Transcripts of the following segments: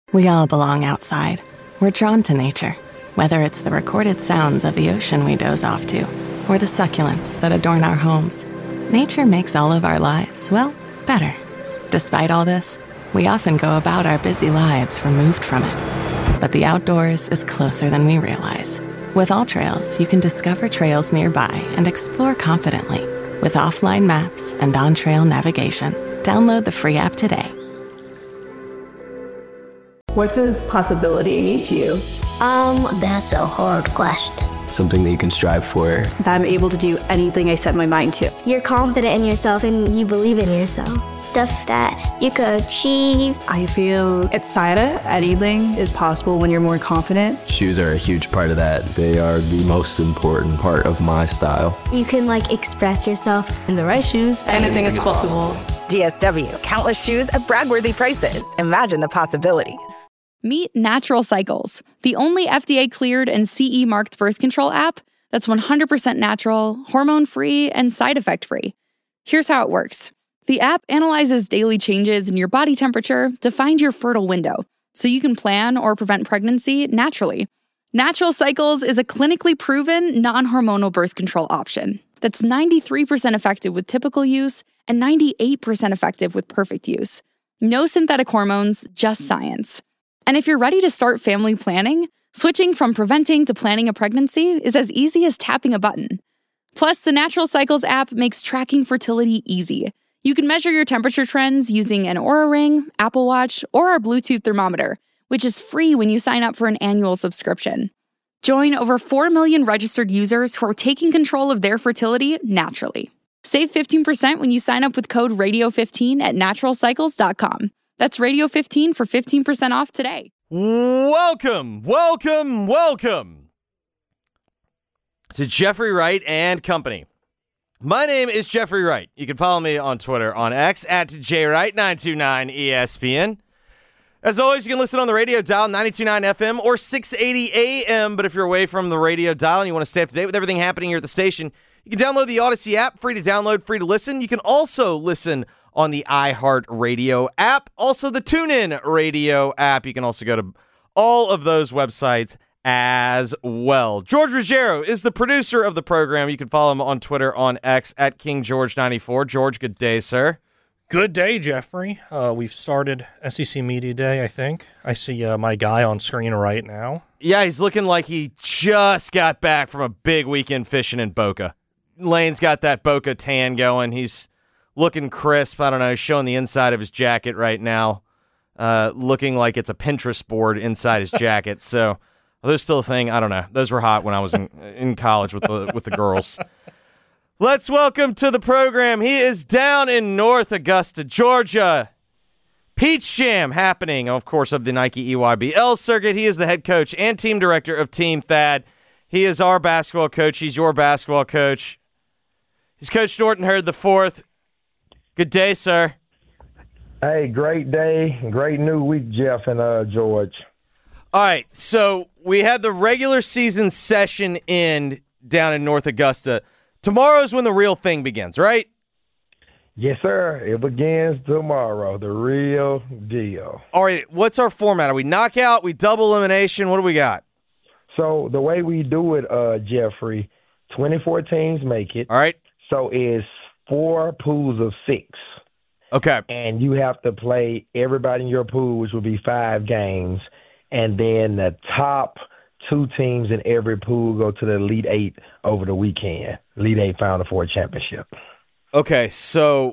We all belong outside. We're drawn to nature, whether it's the recorded sounds of the ocean we doze off to, or the succulents that adorn our homes. Nature makes all of our lives, well, better. Despite all this, we often go about our busy lives removed from it. But the outdoors is closer than we realize. With AllTrails, you can discover trails nearby and explore confidently. With offline maps and on-trail navigation, download the free app today. What does possibility mean to you? That's a hard question. Something that you can strive for. That I'm able to do anything I set my mind to. You're confident in yourself and you believe in yourself. Stuff that you could achieve. I feel excited. Anything is possible when you're more confident. Shoes are a huge part of that. They are the most important part of my style. You can express yourself. In the right shoes, anything is possible. DSW, countless shoes at brag-worthy prices. Imagine the possibilities. Meet Natural Cycles, the only FDA-cleared and CE-marked birth control app that's 100% natural, hormone-free, and side-effect-free. Here's how it works. The app analyzes daily changes in your body temperature to find your fertile window, so you can plan or prevent pregnancy naturally. Natural Cycles is a clinically proven, non-hormonal birth control option that's 93% effective with typical use and 98% effective with perfect use. No synthetic hormones, just science. And if you're ready to start family planning, switching from preventing to planning a pregnancy is as easy as tapping a button. Plus, the Natural Cycles app makes tracking fertility easy. You can measure your temperature trends using an Oura Ring, Apple Watch, or our Bluetooth thermometer, which is free when you sign up for an annual subscription. Join over 4 million registered users who are taking control of their fertility naturally. Save 15% when you sign up with code RADIO15 at naturalcycles.com. That's Radio15 for 15% off today. Welcome to Jeffrey Wright and Company. My name is Jeffrey Wright. You can follow me on Twitter, on X, at JWright929ESPN. As always, you can listen on the radio dial, 92.9 FM or 680 AM. But if you're away from the radio dial and you want to stay up to date with everything happening here at the station, you can download the Odyssey app, free to download, free to listen. You can also listen on the iHeartRadio app, also the TuneIn Radio app. You can also go to all of those websites as well. George Ruggiero is the producer of the program. You can follow him on Twitter, on X, at KingGeorge94. George, good day, sir. Good day, Jeffrey. We've started SEC Media Day, I think. I see my guy on screen right now. Yeah, he's looking like he just got back from a big weekend fishing in Boca. Lane's got that Boca tan going. He's looking crisp. I don't know, showing the inside of his jacket right now, looking like it's a Pinterest board inside his jacket. So, are those still a thing? I don't know. Those were hot when I was in college with the girls. Let's welcome to the program. He is down in North Augusta, Georgia. Peach Jam happening, of course, of the Nike EYBL circuit. He is the head coach and team director of Team Thad. He is our basketball coach. He's your basketball coach. He's Coach Norton Hurd the fourth. Good day, sir. Hey, great day. Great new week, Jeff and George. All right, so we had the regular season session end down in North Augusta. Tomorrow's when the real thing begins, right? Yes, sir. It begins tomorrow, the real deal. All right, what's our format? Are we knockout? We double elimination? What do we got? So the way we do it, Jeffrey, 24 teams make it. All right. So it's 4 pools of 6. Okay. And you have to play everybody in your pool, which will be 5 games. And then the top 2 teams in every pool go to the Elite 8 over the weekend. Elite 8 Final Four championship. Okay, so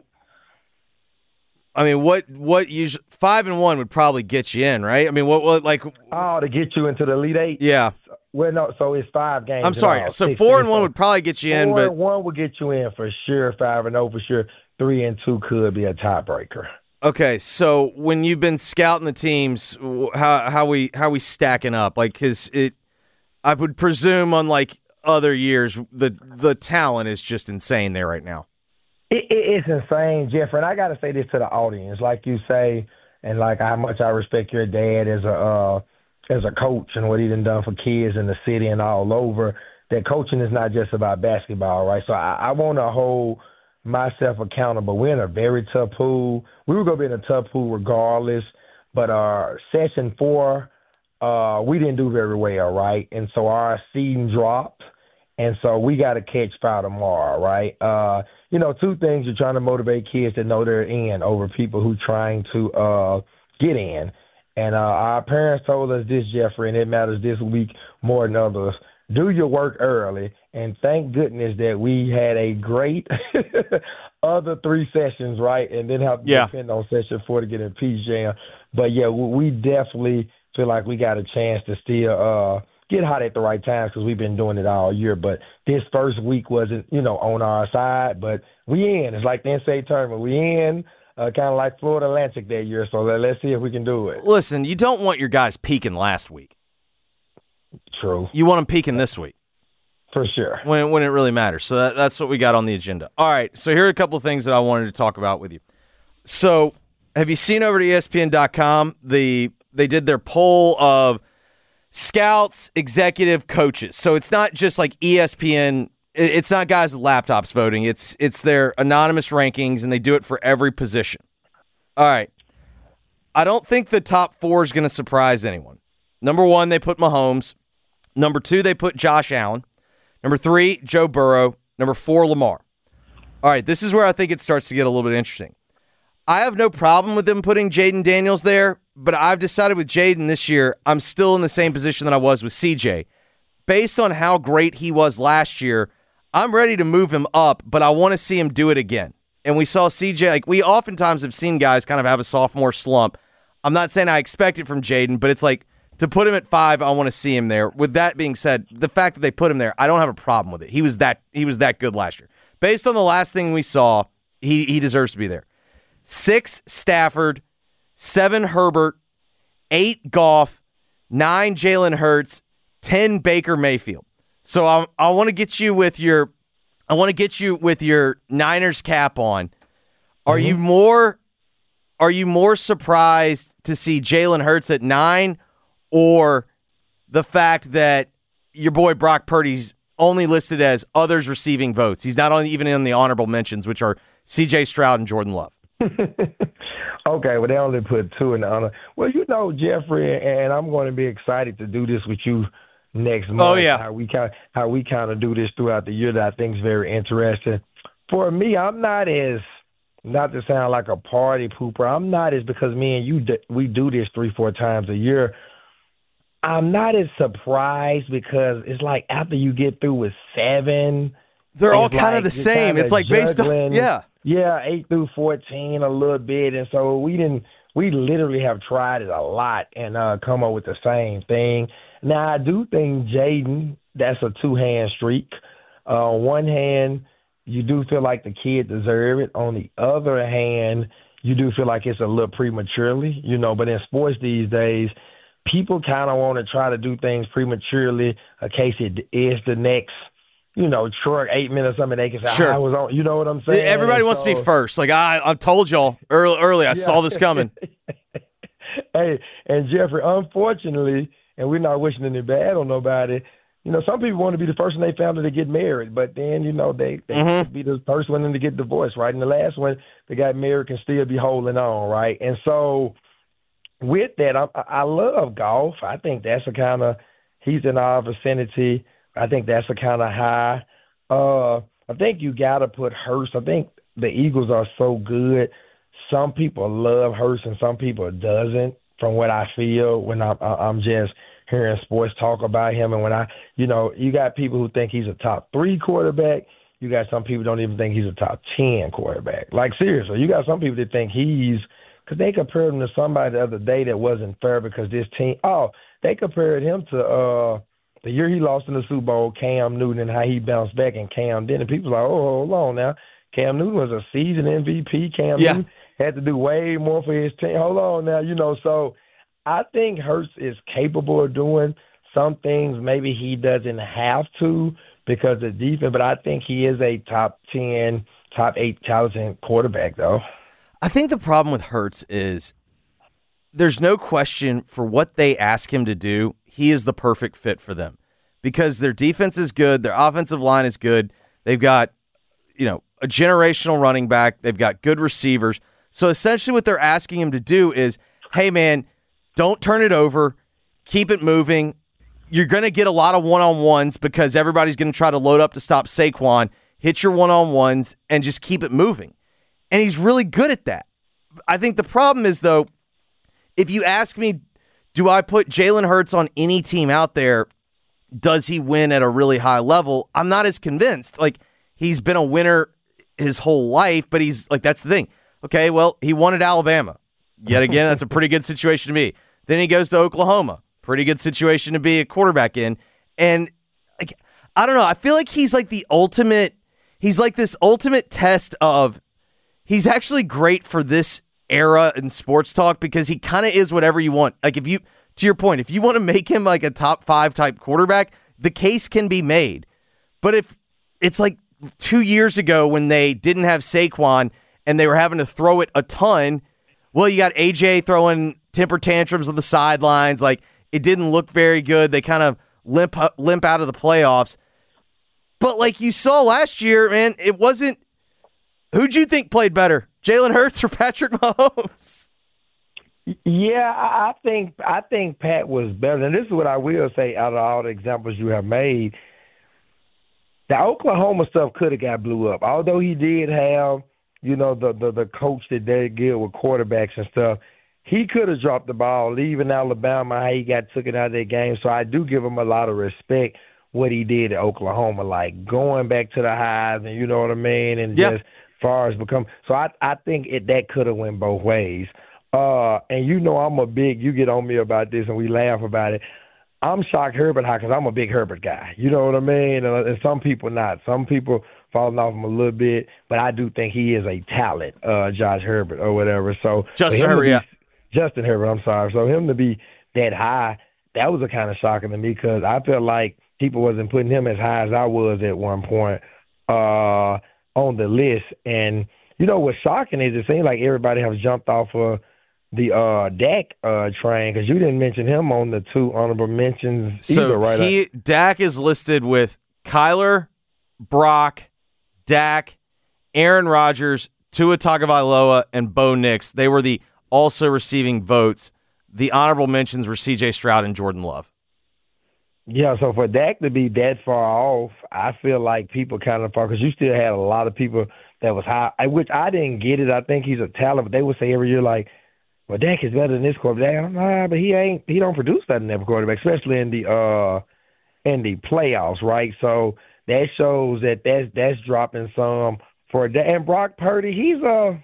I mean, what usually 5-1 would probably get you in, right? I mean, what like? Oh, to get you into the Elite 8? Yeah. Well, no, so it's 5 games. I'm sorry. So 4-1 would probably get you in, but 4-1 would get you in for sure. 5-0 for sure. 3-2 could be a tiebreaker. Okay, so when you've been scouting the teams, how we stacking up? Like, because I would presume, unlike other years, the talent is just insane there right now. It's insane, Jeffrey. And I got to say this to the audience, like you say, and like how much I respect your dad as a coach and what he done for kids in the city and all over. That coaching is not just about basketball, right? So I want to hold myself accountable. We're in a very tough pool. We were going to be in a tough pool regardless, But session 4, we didn't do very well, right? And so our seeding dropped, and so we got to catch fire tomorrow, right? 2 things: you're trying to motivate kids to know they're in over people who trying to get in. And our parents told us this, Jeffrey, and it matters this week more than others. Do your work early, and thank goodness that we had a great other 3 sessions, right, and then have to depend on session 4 to get in Peach Jam. But, yeah, we definitely feel like we got a chance to still get hot at the right times because we've been doing it all year. But this first week wasn't, on our side, but we in. It's like the NCAA tournament. We in. Kind of like Florida Atlantic that year, so let's see if we can do it. Listen, you don't want your guys peaking last week. True. You want them peaking this week. For sure. When it really matters. So that's what we got on the agenda. All right, so here are a couple of things that I wanted to talk about with you. So have you seen over to ESPN.com, they did their poll of scouts, executive, coaches. So it's not just like ESPN. It's not guys with laptops voting. It's their anonymous rankings, and they do it for every position. All right. I don't think the top 4 is going to surprise anyone. Number 1, they put Mahomes. Number 2, they put Josh Allen. Number 3, Joe Burrow. Number 4, Lamar. All right, this is where I think it starts to get a little bit interesting. I have no problem with them putting Jaden Daniels there, but I've decided with Jaden this year, I'm still in the same position that I was with CJ. Based on how great he was last year, I'm ready to move him up, but I want to see him do it again. And we saw CJ, like we oftentimes have seen guys kind of have a sophomore slump. I'm not saying I expect it from Jaden, but it's like to put him at 5, I want to see him there. With that being said, the fact that they put him there, I don't have a problem with it. He was that good last year. Based on the last thing we saw, he deserves to be there. 6, Stafford, 7, Herbert, 8, Goff, 9, Jalen Hurts, 10, Baker Mayfield. So I want to get you with your Niners cap on. Are you more surprised to see Jalen Hurts at 9, or the fact that your boy Brock Purdy's only listed as others receiving votes? He's not even in the honorable mentions, which are C.J. Stroud and Jordan Love. Okay, well, they only put 2 in the honor. Well, Jeffrey, and I'm going to be excited to do this with you next month. Oh, yeah. How we kind of do this throughout the year that I think is very interesting. For me, I'm not as, not to sound like a party pooper, I'm not as, because me and you, we do this 3-4 times a year. I'm not as surprised because it's like after you get through with 7, they're all kind of the same. It's like based on, yeah, 8 through 14 a little bit, and so we literally have tried it a lot and come up with the same thing. Now I do think Jaden, that's a 2-hand streak. On one hand, you do feel like the kid deserves it. On the other hand, you do feel like it's a little prematurely, But in sports these days, people kind of want to try to do things prematurely in case it is the next, short 8 minutes, something they can say, sure. I was on, you know what I'm saying? Everybody wants to be first. Like, I told y'all early, I saw this coming. Hey, and Jeffrey, unfortunately, and we're not wishing any bad on nobody, some people want to be the first one they found to get married, but then, they could be the first one to get divorced, right? And the last one that got married can still be holding on, right? And so with that, I love Goff. I think that's he's in our vicinity. I think that's a kind of high. I think you got to put Hurts. I think the Eagles are so good. Some people love Hurts and some people doesn't, from what I feel when I'm just hearing sports talk about him. And when you got people who think he's a top 3 quarterback. You got some people who don't even think he's a top 10 quarterback. Like, seriously, you got some people that think because they compared him to somebody the other day that wasn't fair because this team, they compared him to the year he lost in the Super Bowl, Cam Newton, and how he bounced back, and Cam didn't. And people were like, hold on now. Cam Newton was a season MVP. Cam Newton had to do way more for his team. Hold on now, so I think Hurts is capable of doing some things maybe he doesn't have to because of defense, but I think he is a top 10, top 8 talented quarterback, though. I think the problem with Hurts is there's no question for what they ask him to do, he is the perfect fit for them because their defense is good, their offensive line is good, they've got, a generational running back, they've got good receivers. So essentially what they're asking him to do is hey, man, don't turn it over. Keep it moving. You're going to get a lot of one-on-ones because everybody's going to try to load up to stop Saquon. Hit your one-on-ones and just keep it moving. And he's really good at that. I think the problem is, though, if you ask me, do I put Jalen Hurts on any team out there, does he win at a really high level? I'm not as convinced. Like, he's been a winner his whole life, but he's like, that's the thing. Okay, well, he won at Alabama. Yet again, that's a pretty good situation to be. Then he goes to Oklahoma. Pretty good situation to be a quarterback in. And like, I don't know. I feel like he's like he's like this ultimate test of, he's actually great for this era in sports talk because he kind of is whatever you want. Like, if you, to your point, if you want to make him like a top 5 type quarterback, the case can be made. But if it's like 2 years ago when they didn't have Saquon and they were having to throw it a ton, well, you got AJ throwing temper tantrums on the sidelines. Like, it didn't look very good. They kind of limp out of the playoffs. But like you saw last year, man, it wasn't. Who'd you think played better, Jalen Hurts or Patrick Mahomes? Yeah, I think Pat was better. And this is what I will say out of all the examples you have made. The Oklahoma stuff could have got blew up. Although he did have, the coach that they get with quarterbacks and stuff, he could have dropped the ball, leaving Alabama, how he got taken out of that game. So I do give him a lot of respect what he did at Oklahoma, like going back to the highs and you know what I mean, and just far as become. So I think that could have went both ways. And you get on me about this and we laugh about it. I'm shocked Herbert high because I'm a big Herbert guy. You know what I mean? And some people not. Some people falling off him a little bit, but I do think he is a talent, Josh Herbert or whatever. So Justin Herbert, I'm sorry. So him to be that high, that was a kind of shocking to me because I felt like people wasn't putting him as high as I was at one point on the list. And, what's shocking is it seems like everybody has jumped off of the Dak train because you didn't mention him on the 2 honorable mentions either, right? Dak is listed with Kyler, Brock, Dak, Aaron Rodgers, Tua Tagovailoa, and Bo Nix. They were the also receiving votes. The honorable mentions were C.J. Stroud and Jordan Love. Yeah, so for Dak to be that far off, I feel like people kind of far because you still had a lot of people that was high, which I didn't get it. I think he's a talent, but they would say every year like, well, Dak is better than this quarterback. But he don't produce better than that quarterback, especially in the playoffs, right? So that shows that's dropping some for Dak. And Brock Purdy, he's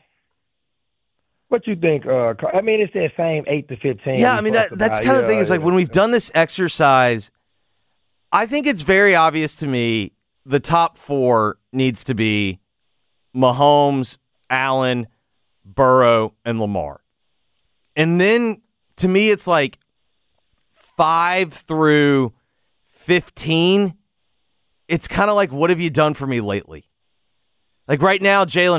what you think? It's that same 8 to 15. Yeah, that's kind of the thing. Is like when we've done this exercise, I think it's very obvious to me the top 4 needs to be Mahomes, Allen, Burrow, and Lamar. And then to me, it's like 5 through 15. It's kind of like, what have you done for me lately? Like right now, Jalen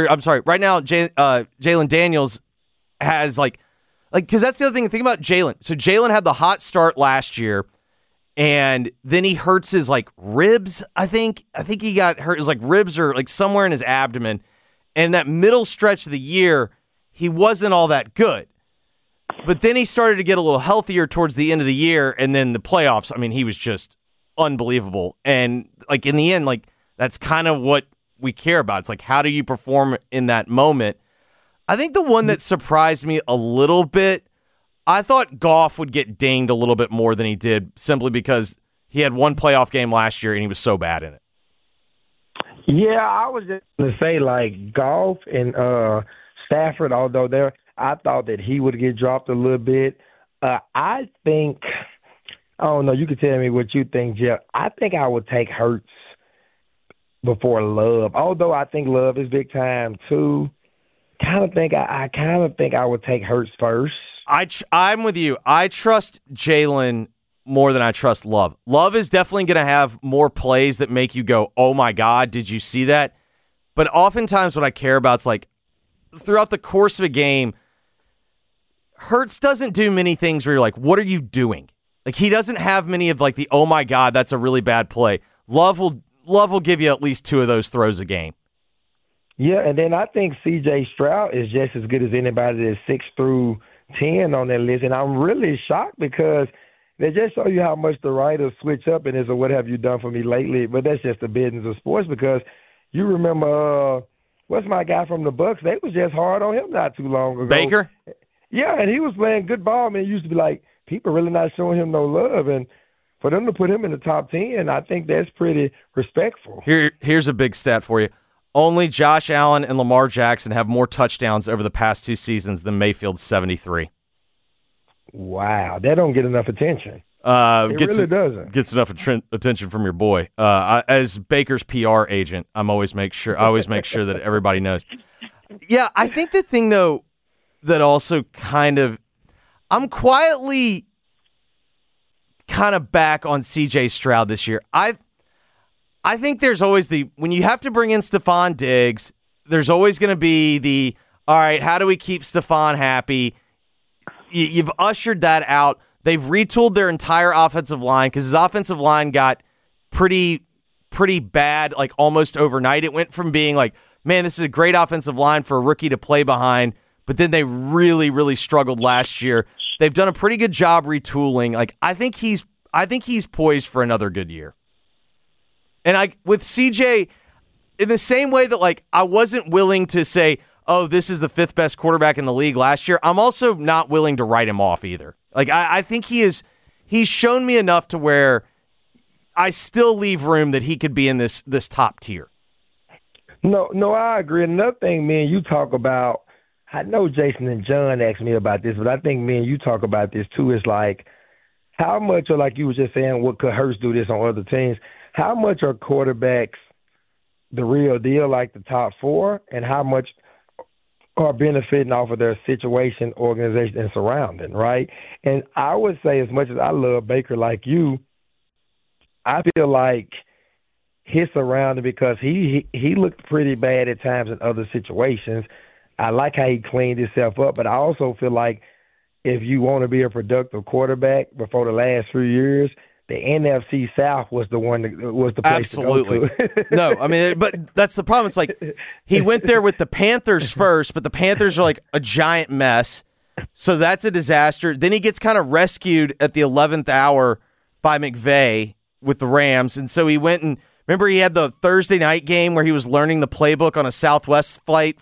Daniels has because that's the other thing. Think about Jalen. So Jalen had the hot start last year, and then he hurts his ribs. I think he got hurt. It was ribs or somewhere in his abdomen. And that middle stretch of the year, he wasn't all that good. But then he started to get a little healthier towards the end of the year, and then the playoffs. He was just unbelievable. And in the end, that's kind of what we care about. It's how do you perform in that moment? I think the one that surprised me a little bit, I thought Goff would get dinged a little bit more than he did simply because he had one playoff game last year and he was so bad in it. Yeah, I was just going to say Goff and Stafford, although I thought that he would get dropped a little bit. I think, I don't know, you can tell me what you think, Jeff. I think I would take Hurts before Love, although I think Love is big time too. I kind of think I would take Hurts first. I'm with you. I trust Jalen more than I trust Love. Love is definitely going to have more plays that make you go, oh my God, did you see that? But oftentimes what I care about is throughout the course of a game, Hurts doesn't do many things where you're like, what are you doing? He doesn't have many of the, oh my God, that's a really bad play. Love will give you at least 2 of those throws a game. Yeah, and then I think C.J. Stroud is just as good as anybody that's 6 through 10 on that list. And I'm really shocked because they just show you how much the writers switch up and what have you done for me lately. But that's just the business of sports because you remember what's my guy from the Bucks? They was just hard on him not too long ago. Baker? Yeah, and he was playing good ball. Man, it used to be like people really not showing him no love. And for them to put him in the top 10, I think that's pretty respectful. Here's a big stat for you. Only Josh Allen and Lamar Jackson have more touchdowns over the past 2 seasons than Mayfield's 73. Wow, that don't get enough attention. Really doesn't. Gets enough attention from your boy. As Baker's PR agent, I always make sure that everybody knows. Yeah, I think the thing though that also I'm quietly kind of back on CJ Stroud this year. I think there's always when you have to bring in Stephon Diggs, there's always going to be all right, how do we keep Stephon happy? You've ushered that out. They've retooled their entire offensive line because his offensive line got pretty bad, like almost overnight. It went from being like, man, this is a great offensive line for a rookie to play behind, but then they really, really struggled last year. They've done a pretty good job retooling. Like I think he's poised for another good year. And with CJ, in the same way that like I wasn't willing to say, oh, this is the 5th best quarterback in the league last year, I'm also not willing to write him off either. Like I think he's shown me enough to where I still leave room that he could be in this top tier. No, I agree. Another thing, me and you talk about, I know Jason and John asked me about this, but I think me and you talk about this too. It's like how much, or like you were just saying, what could Hurts do this on other teams? How much are quarterbacks the real deal, like the top 4, and how much are benefiting off of their situation, organization, and surrounding, right? And I would say, as much as I love Baker like you, I feel like his surrounding, because he looked pretty bad at times in other situations. I like how he cleaned himself up, but I also feel like if you want to be a productive quarterback before the last few years, the NFC South was the place Absolutely. to go to. No, I mean, but that's the problem. It's like he went there with the Panthers first, but the Panthers are like a giant mess. So that's a disaster. Then he gets kind of rescued at the 11th hour by McVay with the Rams. And so he went and remember he had the Thursday night game where he was learning the playbook on a Southwest flight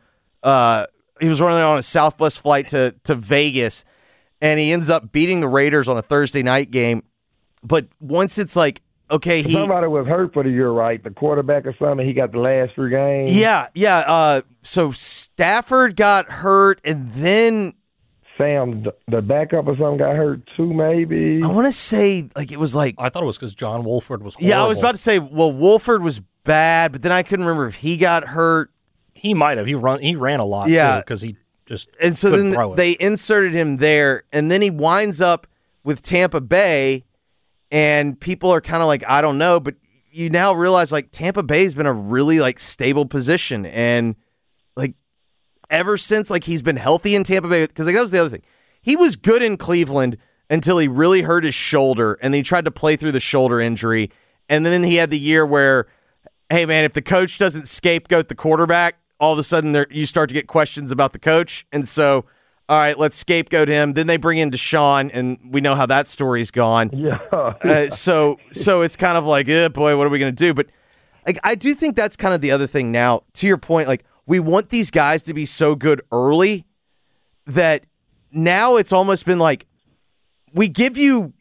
he was running on a Southwest flight to Vegas, and he ends up beating the Raiders on a Thursday night game. But once it's like, okay, somebody was hurt for the year, right? The quarterback or something. He got the last 3 games. Yeah. So Stafford got hurt, and then Sam, the backup or something, got hurt too. Maybe I want to say like it was like I thought it was because John Wolford was horrible. Yeah, I was about to say Wolford was bad, but then I couldn't remember if he got hurt. He might have. He ran a lot. Yeah, because he just and so couldn't then throw it. They inserted him there, and then he winds up with Tampa Bay. And people are kind of like, I don't know, but you now realize like Tampa Bay's been a really like stable position, and like ever since like he's been healthy in Tampa Bay, because like that was the other thing. He was good in Cleveland until he really hurt his shoulder, and then he tried to play through the shoulder injury, and then he had the year where, hey man, if the coach doesn't scapegoat the quarterback, all of a sudden you start to get questions about the coach, and so. All right, let's scapegoat him. Then they bring in Deshaun, and we know how that story's gone. Yeah. So it's kind of like, boy, what are we going to do? But like, I do think that's kind of the other thing now. To your point, like we want these guys to be so good early that now it's almost been like we give you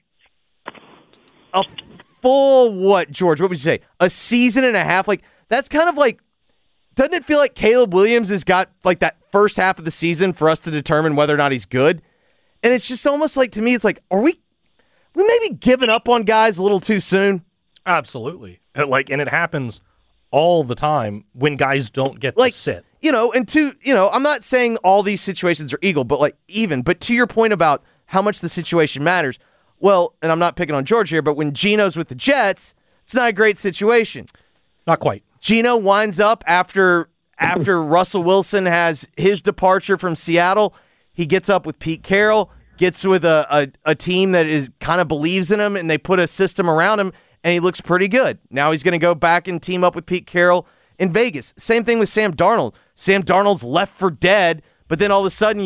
a full George? What would you say? A season and a half? Like that's kind of like. Doesn't it feel like Caleb Williams has got like that first half of the season for us to determine whether or not he's good? And it's just almost like, to me, it's like, are we maybe giving up on guys a little too soon? Absolutely. And it happens all the time when guys don't get to sit. I'm not saying all these situations are equal, but but to your point about how much the situation matters, well, and I'm not picking on George here, but when Geno's with the Jets, it's not a great situation. Not quite. Geno winds up after Russell Wilson has his departure from Seattle. He gets up with Pete Carroll, gets with a team that is kind of believes in him, and they put a system around him, and he looks pretty good. Now he's going to go back and team up with Pete Carroll in Vegas. Same thing with Sam Darnold. Sam Darnold's left for dead, but then all of a sudden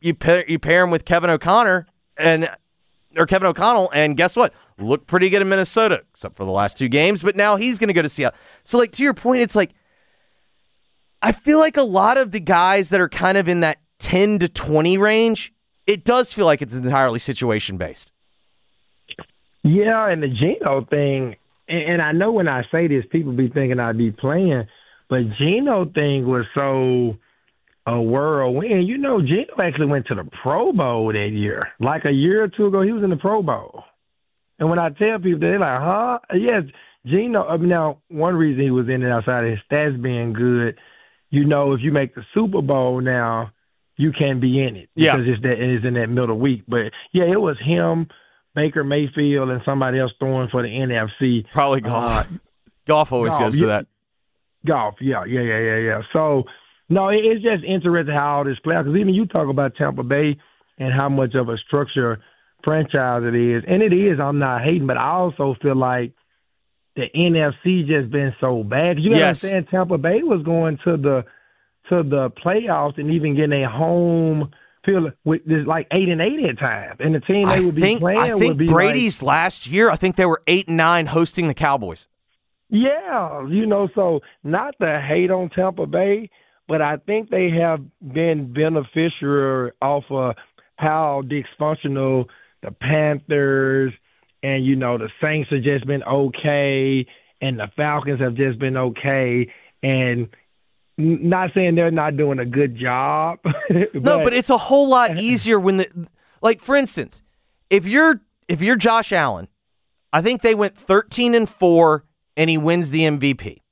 you pair him with Kevin O'Connell, and guess what? Looked pretty good in Minnesota, except for the last 2 games, but now he's going to go to Seattle. So, like, to your point, it's like, I feel like a lot of the guys that are kind of in that 10 to 20 range, it does feel like it's entirely situation-based. Yeah, and the Geno thing, and I know when I say this, people be thinking I'd be playing, but Geno thing was so a whirlwind. You know, Geno actually went to the Pro Bowl that year. Like a year or 2 ago, he was in the Pro Bowl. And when I tell people, they're like, huh? Yes, Geno. Now, one reason he was in it outside of his stats being good, you know, if you make the Super Bowl now, you can be in it. Because it's in that middle week. But, yeah, it was him, Baker Mayfield, and somebody else throwing for the NFC. Probably Goff. Goff always goes to that. Goff, yeah. So, no, it's just interesting how all this plays out. Because even you talk about Tampa Bay and how much of a structure franchise it is. And it is, I'm not hating, but I also feel like the NFC just been so bad. You understand Tampa Bay was going to the playoffs and even getting a home field with this like 8-8 at times. And the team they would be playing I think would be Brady's last year, I think they were 8-9 hosting the Cowboys. Yeah, you know, so not to hate on Tampa Bay, but I think they have been beneficiary off of how dysfunctional the Panthers and, you know, the Saints have just been okay, and the Falcons have just been okay, and not saying they're not doing a good job. But it's a whole lot easier when for instance, if you're Josh Allen, I think they went 13-4 and he wins the MVP.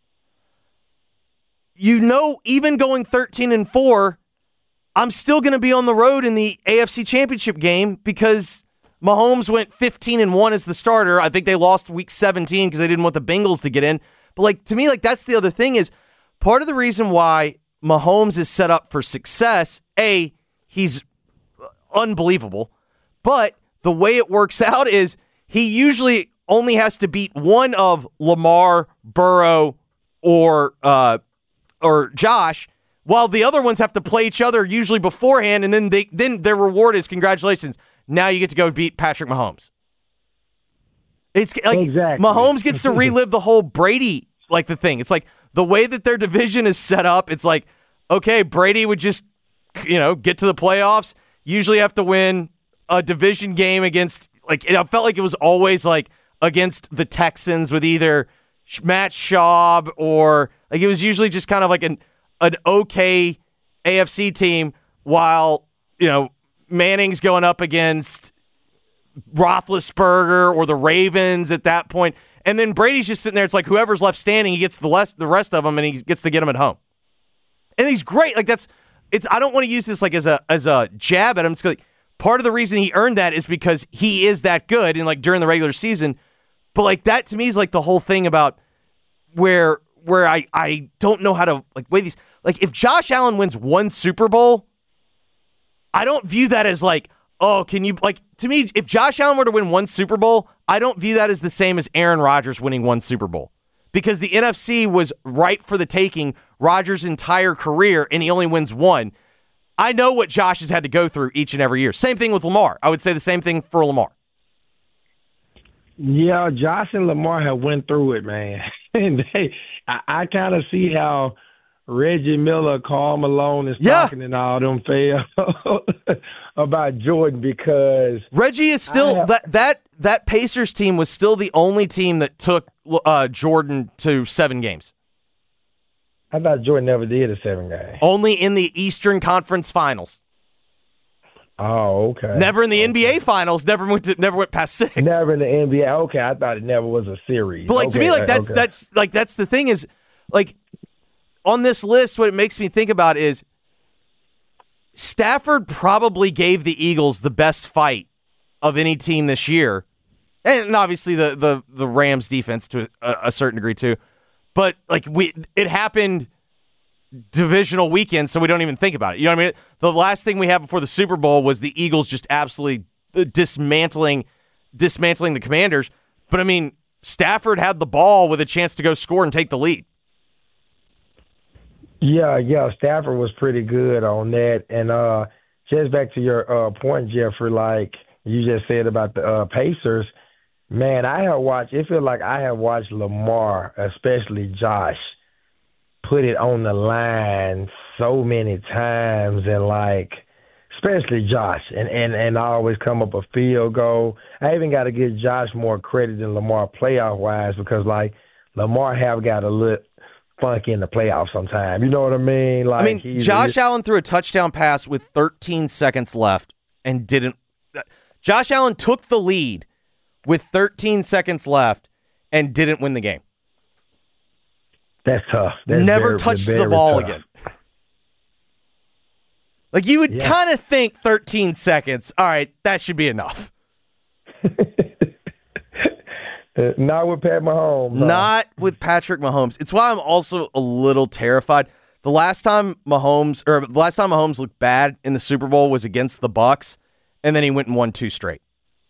You know, even going 13-4, I'm still going to be on the road in the AFC Championship game because Mahomes went 15-1 as the starter. I think they lost week 17 because they didn't want the Bengals to get in. But to me, that's the other thing is part of the reason why Mahomes is set up for success. A, he's unbelievable, but the way it works out is he usually only has to beat one of Lamar, Burrow, or Josh, while the other ones have to play each other usually beforehand, and then their reward is congratulations. Now you get to go beat Patrick Mahomes. It's like exactly. Mahomes gets to relive the whole Brady the thing. It's like the way that their division is set up. It's like, okay, Brady would just get to the playoffs. Usually have to win a division game against I felt like it was always against the Texans with either Matt Schaub or it was usually just kind of like an okay AFC team while, Manning's going up against Roethlisberger or the Ravens at that point. And then Brady's just sitting there. It's like whoever's left standing, he gets the rest of them and he gets to get them at home. And he's great. I don't want to use this as a jab at him. It's part of the reason he earned that is because he is that good and during the regular season. But that to me is the whole thing about where I don't know how to weigh these. If Josh Allen wins one Super Bowl, I don't view that as can you to me, if Josh Allen were to win one Super Bowl, I don't view that as the same as Aaron Rodgers winning one Super Bowl. Because the NFC was ripe for the taking Rodgers' entire career and he only wins one. I know what Josh has had to go through each and every year. Same thing with Lamar. I would say the same thing for Lamar. Yeah, Josh and Lamar have went through it, man. And I kind of see how Reggie Miller, Karl Malone, is talking and all them fail about Jordan because Reggie is still that Pacers team was still the only team that took Jordan to 7 games. I thought Jordan never did a 7 game. Only in the Eastern Conference Finals. Oh, okay. Never in the NBA Finals. Never went past 6. Never in the NBA. Okay, I thought it never was a series. But to me, that's the thing is on this list. What it makes me think about is Stafford probably gave the Eagles the best fight of any team this year, and obviously the Rams defense to a certain degree too. But it happened divisional weekend, so we don't even think about it. You know what I mean? The last thing we had before the Super Bowl was the Eagles just absolutely dismantling the Commanders. But I mean, Stafford had the ball with a chance to go score and take the lead. Yeah, Stafford was pretty good on that. And just back to your point, Jeffrey, like you just said about the Pacers, man, it feels like I have watched Lamar, especially Josh, put it on the line so many times, and like, especially Josh, and I always come up a field goal. I even got to give Josh more credit than Lamar playoff-wise because, like, Lamar have got a little funky in the playoffs sometimes. You know what I mean? Like, Josh Allen threw a touchdown pass with 13 seconds left and didn't. Josh Allen took the lead with 13 seconds left and didn't win the game. That's tough. That's Never touched the ball again. Like, you would kind of think 13 seconds, all right, that should be enough. Not with Pat Mahomes. No. Not with Patrick Mahomes. It's why I'm also a little terrified. The last time Mahomes looked bad in the Super Bowl was against the Bucs, and then he went and won 2 straight.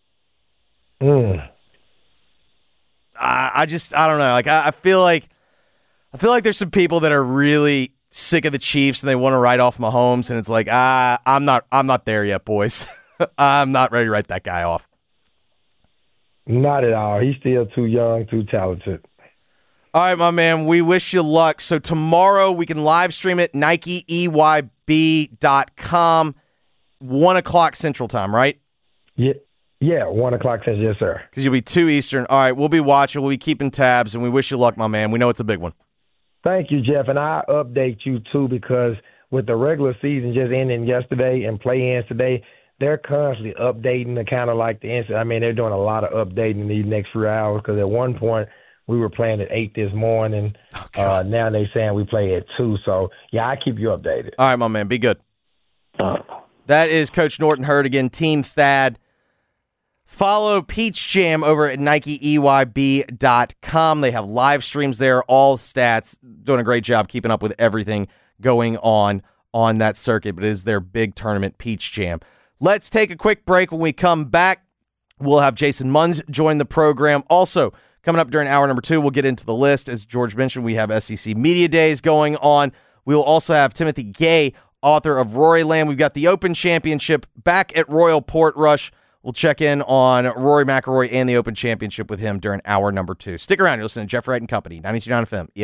I don't know. Like, I feel like there's some people that are really sick of the Chiefs and they want to write off Mahomes, and it's like, I'm not there yet, boys. I'm not ready to write that guy off. Not at all. He's still too young, too talented. All right, my man, we wish you luck. So tomorrow we can live stream it, NikeEYB.com, 1 o'clock Central Time, right? Yeah, 1 o'clock Central, yes, sir. Because you'll be 2 Eastern. All right, we'll be watching. We'll be keeping tabs, and we wish you luck, my man. We know it's a big one. Thank you, Jeff, and I'll update you, too, because with the regular season just ending yesterday and play-ins today, they're constantly updating the kind of like the instant. I mean, they're doing a lot of updating these next few hours because at one point we were playing at 8 this morning. Now they're saying we play at 2. So, yeah, I'll keep you updated. All right, my man. Be good. That is Coach Norton Hurd again, Team Thad. Follow Peach Jam over at NikeEYB.com. They have live streams there, all stats. Doing a great job keeping up with everything going on that circuit, but it is their big tournament, Peach Jam. Let's take a quick break. When we come back, we'll have Jason Munz join the program. Also, coming up during hour number 2, we'll get into the list. As George mentioned, we have SEC Media Days going on. We will also have Timothy Gay, author of Rory Land. We've got the Open Championship back at Royal Portrush. We'll check in on Rory McIlroy and the Open Championship with him during hour number 2. Stick around. You're listening to Jeff Wright and Company, 92.9 FM. Yeah.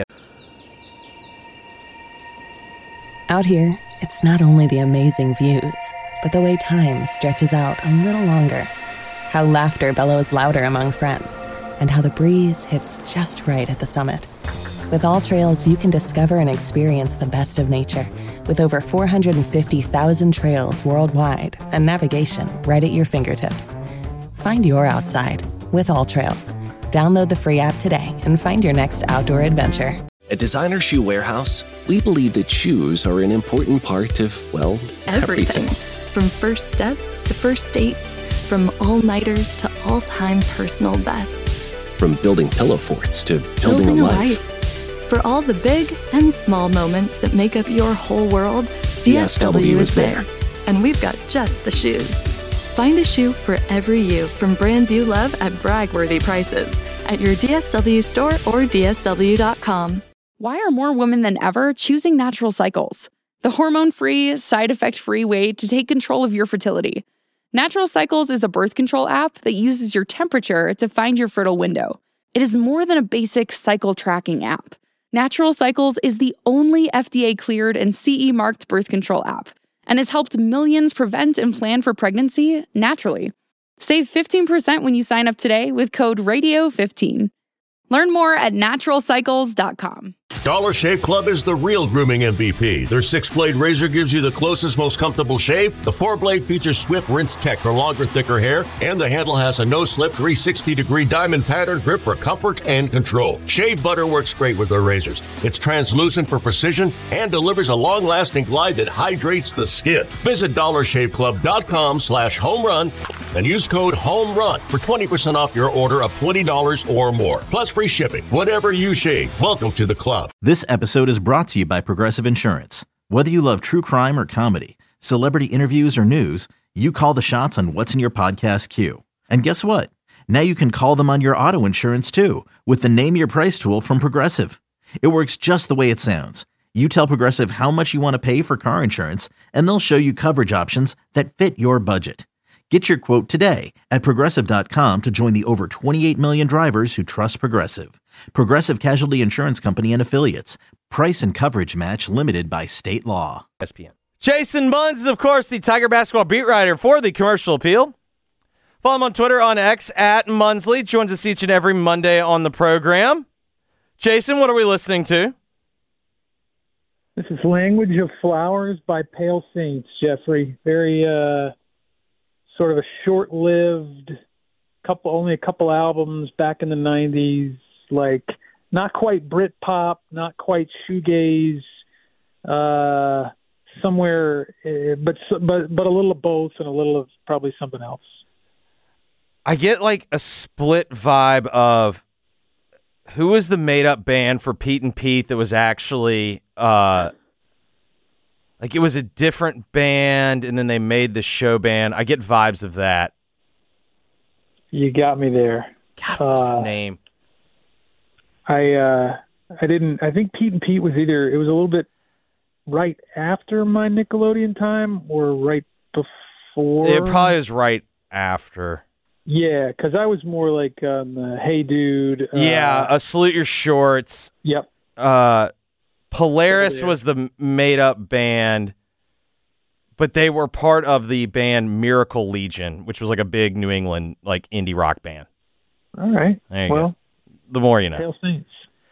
Out here, it's not only the amazing views, but the way time stretches out a little longer. How laughter bellows louder among friends, and how the breeze hits just right at the summit. With All Trails, you can discover and experience the best of nature, with over 450,000 trails worldwide and navigation right at your fingertips. Find your outside with All Trails. Download the free app today and find your next outdoor adventure. At Designer Shoe Warehouse, we believe that shoes are an important part of, well, everything. From first steps to first dates, from all-nighters to all-time personal bests. From building pillow forts to building a life. For all the big and small moments that make up your whole world, DSW is there. And we've got just the shoes. Find a shoe for every you from brands you love at brag-worthy prices at your DSW store or DSW.com. Why are more women than ever choosing Natural Cycles? The hormone-free, side-effect-free way to take control of your fertility. Natural Cycles is a birth control app that uses your temperature to find your fertile window. It is more than a basic cycle tracking app. Natural Cycles is the only FDA-cleared and CE-marked birth control app and has helped millions prevent and plan for pregnancy naturally. Save 15% when you sign up today with code RADIO15. Learn more at naturalcycles.com. Dollar Shave Club is the real grooming MVP. Their 6-blade razor gives you the closest, most comfortable shave. The 4-blade features swift rinse tech for longer, thicker hair, and the handle has a no-slip 360-degree diamond pattern grip for comfort and control. Shave butter works great with their razors. It's translucent for precision and delivers a long-lasting glide that hydrates the skin. Visit dollarshaveclub.com/homerun and use code HOMERUN for 20% off your order of $20 or more. Plus free shipping. Whatever you shave, welcome to the club. This episode is brought to you by Progressive Insurance. Whether you love true crime or comedy, celebrity interviews or news, you call the shots on what's in your podcast queue. And guess what? Now you can call them on your auto insurance too with the Name Your Price tool from Progressive. It works just the way it sounds. You tell Progressive how much you want to pay for car insurance, and they'll show you coverage options that fit your budget. Get your quote today at Progressive.com to join the over 28 million drivers who trust Progressive. Progressive Casualty Insurance Company and Affiliates. Price and coverage match limited by state law. ESPN. Jason Munz is, of course, the Tiger basketball beat writer for the Commercial Appeal. Follow him on Twitter on X at Munsley. Joins us each and every Monday on the program. Jason, what are we listening to? This is Language of Flowers by Pale Saints, Jeffrey. Very sort of a short-lived only a couple albums back in the 90s, like not quite Britpop, not quite shoegaze, somewhere, but a little of both and a little of probably something else. I get like a split vibe of who was the made-up band for Pete and Pete that was actually like it was a different band and then they made the show band. I get vibes of that. You got me there. God, what's the name? I think Pete and Pete was it was a little bit right after my Nickelodeon time or right before. It probably was right after. Yeah, because I was more like Hey Dude. Salute Your Shorts. Yep. Polaris was the made-up band, but they were part of the band Miracle Legion, which was like a big New England like indie rock band. All right. There you go. The more you know. Pale Saints.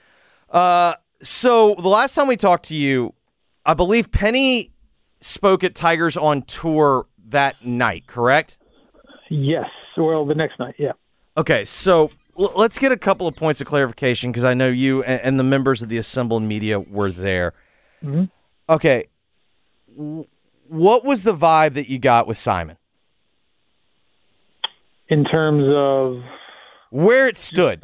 So the last time we talked to you, I believe Penny spoke at Tigers on Tour that night, correct? Yes. Well, the next night, yeah. Okay, so let's get a couple of points of clarification because I know you and the members of the assembled media were there. Mm-hmm. Okay, what was the vibe that you got with Simon? In terms of where it stood.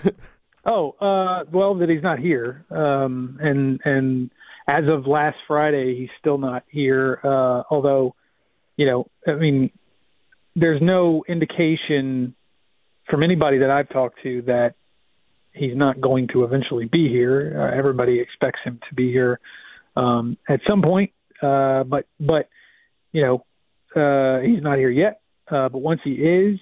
Well, that he's not here, and as of last Friday, he's still not here. Although, there's no indication from anybody that I've talked to that he's not going to eventually be here. Everybody expects him to be here at some point, but he's not here yet. But once he is,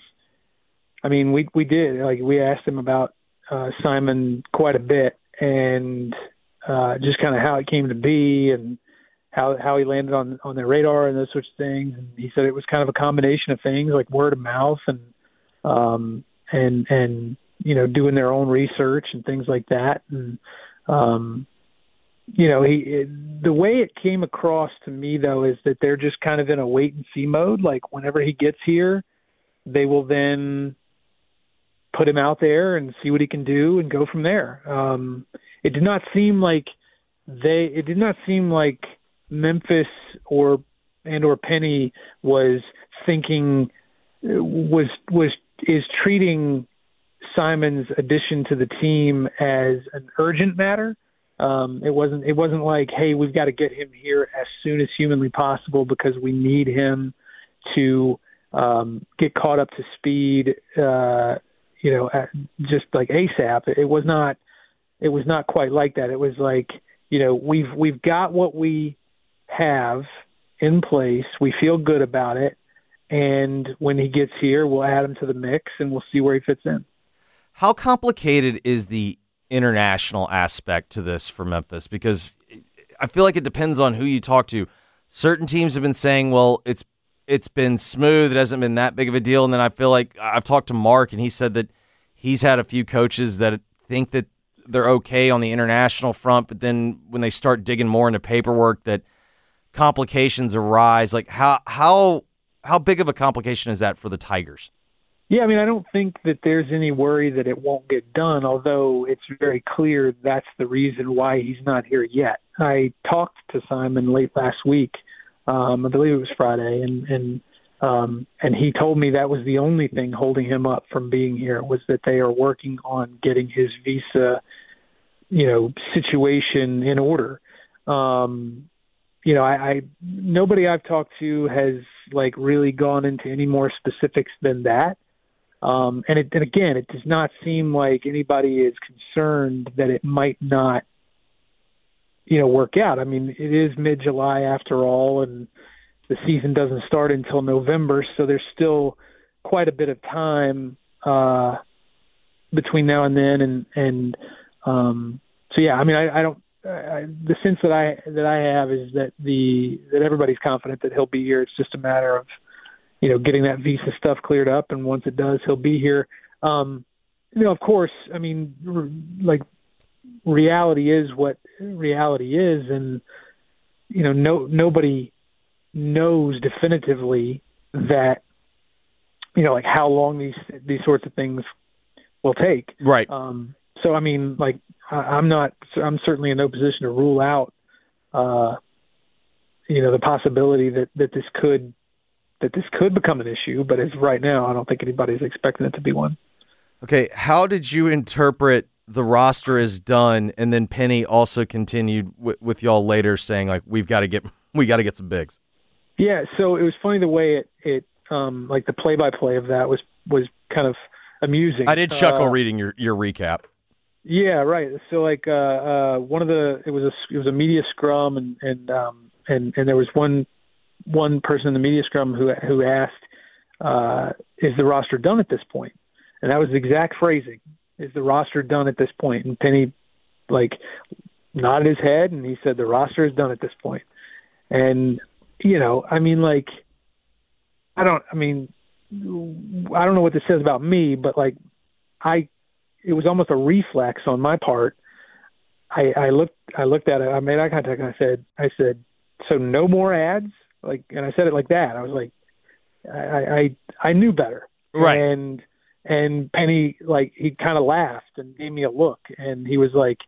we asked him about Simon quite a bit and just kind of how it came to be and how he landed on their radar and those sorts of things. And he said it was kind of a combination of things like word of mouth and doing their own research and things like that. And, the way it came across to me though, is that they're just kind of in a wait and see mode. Like whenever he gets here, they will then put him out there and see what he can do and go from there. It did not seem like Memphis or Penny was thinking is treating Simon's addition to the team as an urgent matter. It wasn't like, hey, we've got to get him here as soon as humanly possible because we need him to get caught up to speed, just like ASAP. It was not quite like that. It was like, we've got what we have in place. We feel good about it. And when he gets here, we'll add him to the mix and we'll see where he fits in. How complicated is the international aspect to this for Memphis? Because I feel like it depends on who you talk to. Certain teams have been saying, well, it's been smooth. It hasn't been that big of a deal. And then I feel like I've talked to Mark and he said that he's had a few coaches that think that they're okay on the international front, but then when they start digging more into paperwork that complications arise. Like how big of a complication is that for the Tigers? Yeah, I don't think that there's any worry that it won't get done, although it's very clear that's the reason why he's not here yet. I talked to Simon late last week, I believe it was Friday, and he told me that was the only thing holding him up from being here, was that they are working on getting his visa, situation in order. Nobody I've talked to has really gone into any more specifics than that. And it does not seem like anybody is concerned that it might not work out. I mean, it is mid-July after all, and the season doesn't start until November, so there's still quite a bit of time between now and then. So yeah, I mean, the sense that I have is that everybody's confident that he'll be here. It's just a matter of, getting that visa stuff cleared up, and once it does, he'll be here. Of course, I mean, like, reality is what reality is, and nobody knows definitively that like how long these sorts of things will take. Right. So I mean, like, I'm certainly in no position to rule out the possibility that this could become an issue, but as right now, I don't think anybody's expecting it to be one. Okay, how did you interpret the roster is done, and then Penny also continued with y'all later saying, like, we got to get some bigs? Yeah, so it was funny the way it like the play-by-play of that was kind of amusing. I did chuckle reading your recap. Yeah, right. So like it was a media scrum, and there was one person in the media scrum who asked, is the roster done at this point? And that was the exact phrasing. Is the roster done at this point? And Penny, like, nodded his head, and he said, the roster is done at this point. And, I mean, like, I don't know what this says about me, but, like, it was almost a reflex on my part. I looked at it, I made eye contact, and I said, so no more ads? Like, and I said it like that. I was like, I knew better. Right. And Penny, like, he kind of laughed and gave me a look, and he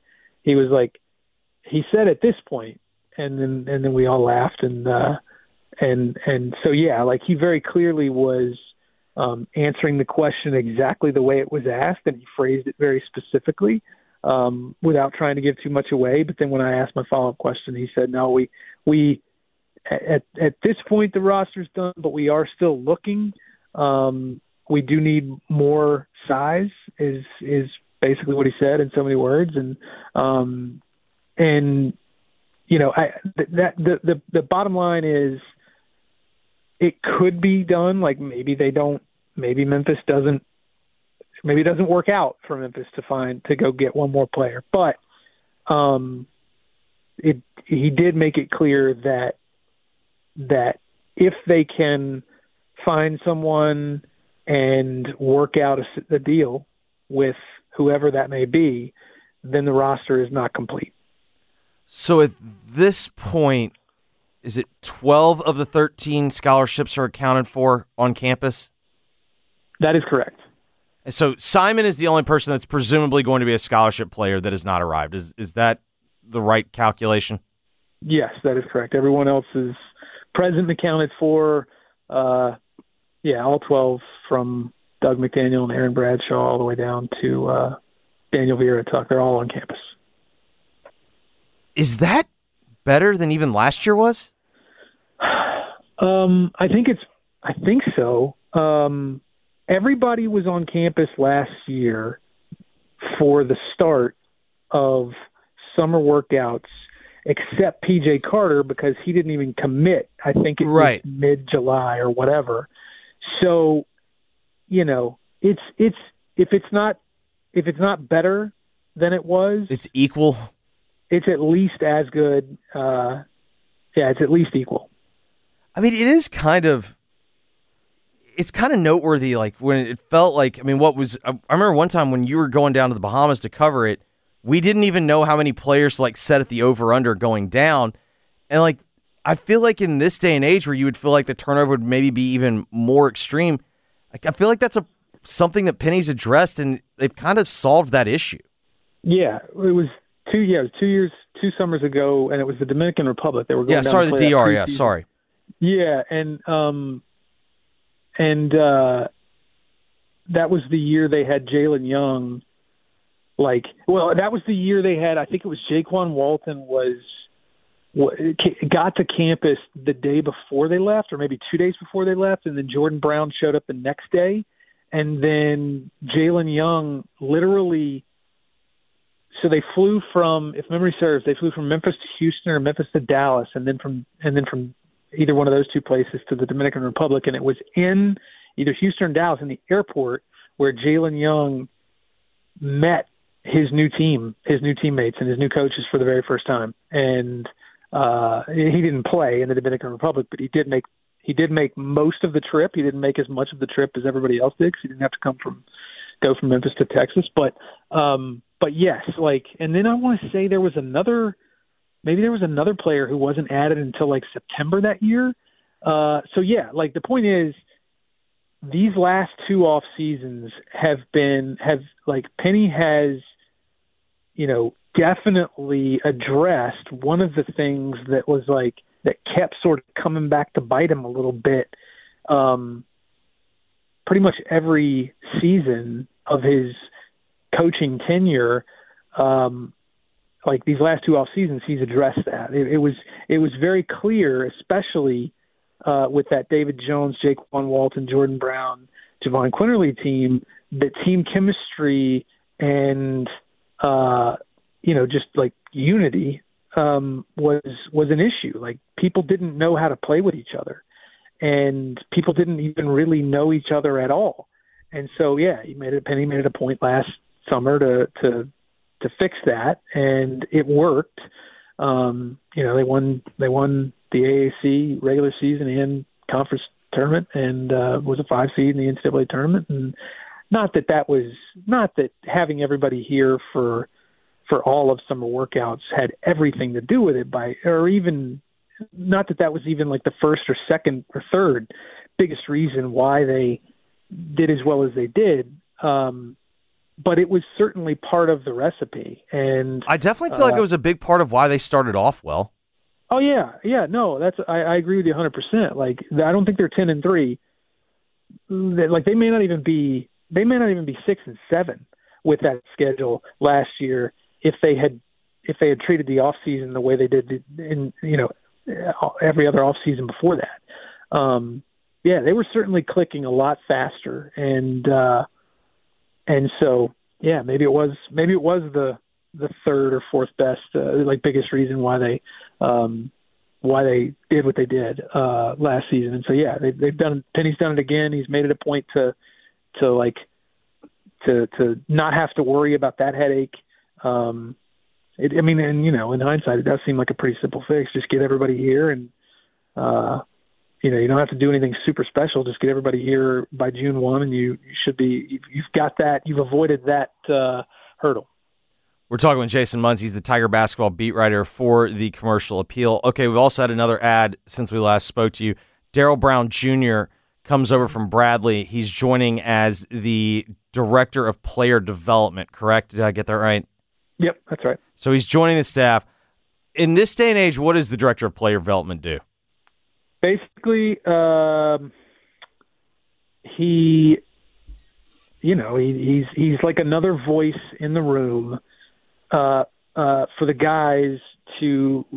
said at this point, and then we all laughed, and so yeah, like, he very clearly was answering the question exactly the way it was asked, and he phrased it very specifically without trying to give too much away. But then when I asked my follow-up question, he said, no, we at this point the roster's done, but we are still looking. We do need more size is basically what he said in so many words. And the bottom line is it could be done. Like, maybe it doesn't work out for Memphis to go get one more player, but he did make it clear that if they can find someone and work out a deal with whoever that may be, then the roster is not complete. So at this point, is it 12 of the 13 scholarships are accounted for on campus? That is correct. And so Simon is the only person that's presumably going to be a scholarship player that has not arrived. Is that the right calculation? Yes, that is correct. Everyone else is present and accounted for. All 12 from Doug McDaniel and Aaron Bradshaw all the way down to Daniel Vieira-Tuck. They're all on campus. Is that better than even last year was? I think so. Everybody was on campus last year for the start of summer workouts, except PJ Carter, because he didn't even commit. I think it was mid-July or whatever. So, it's if it's not better than it was, it's equal. It's at least as good. It's at least equal. I mean, it's kind of noteworthy. Like, when it felt like, I remember one time when you were going down to the Bahamas to cover it, we didn't even know how many players to, like, set at the over-under going down. And, like, I feel like in this day and age where you would feel like the turnover would maybe be even more extreme, like, I feel like that's something that Penny's addressed, and they've kind of solved that issue. Yeah, it was 2 years, 2 summers ago, and it was the Dominican Republic. They were going down the DR. Yeah, sorry. Yeah, and that was the year they had Jalen Young. That was the year they had. I think it was Jaquan Walton got to campus the day before they left, or maybe 2 days before they left, and then Jordan Brown showed up the next day, and then Jalen Young literally so they flew from, if memory serves, they flew from Memphis to Houston or Memphis to Dallas, and then from either one of those two places to the Dominican Republic, and it was in either Houston or Dallas in the airport where Jalen Young met his new teammates and his new coaches for the very first time. And he didn't play in the Dominican Republic, but he did make most of the trip. He didn't make as much of the trip as everybody else did because he didn't have to go from Memphis to Texas. But yes, like, and then I want to say there was another player who wasn't added until like September that year. So yeah, like the point is, these last two off seasons have Penny has, definitely addressed one of the things that was like, that kept sort of coming back to bite him a little bit. Pretty much every season of his coaching tenure, like these last two off seasons, he's addressed that. It was very clear, especially with that David Jones, Jaquan Walton, Jordan Brown, Javon Quinterly team, that team chemistry and just like unity was an issue. Like, people didn't know how to play with each other, and people didn't even really know each other at all. And so, yeah, Penny made it a point last summer to fix that, and it worked. They won the AAC regular season and conference tournament, and was a 5 seed in the NCAA tournament. And not that having everybody here for all of summer workouts had everything to do with it, or even not that was even like the first or second or third biggest reason why they did as well as they did. But it was certainly part of the recipe. And I definitely feel like it was a big part of why they started off well. Oh yeah. No, I agree with you 100%. Like, I don't think they're 10-3. Like, they may not even be 6-7 with that schedule last year if they had treated the off season the way they did in every other off season before that. Yeah, they were certainly clicking a lot faster, and so yeah, maybe it was the third or fourth best, biggest reason why they did what they did last season. And so yeah, Penny's done it again. He's made it a point to not have to worry about that headache. In hindsight, it does seem like a pretty simple fix. Just get everybody here, and you don't have to do anything super special. Just get everybody here by June 1, and you should be. You've got that. You've avoided that hurdle. We're talking with Jason Munz. He's the Tiger basketball beat writer for the Commercial Appeal. Okay, we've also had another ad since we last spoke to you. Darryl Brown Jr. comes over from Bradley. He's joining as the Director of Player Development, correct? Did I get that right? Yep, that's right. So he's joining the staff. In this day and age, what does the Director of Player Development do? Basically, he's like another voice in the room for the guys to,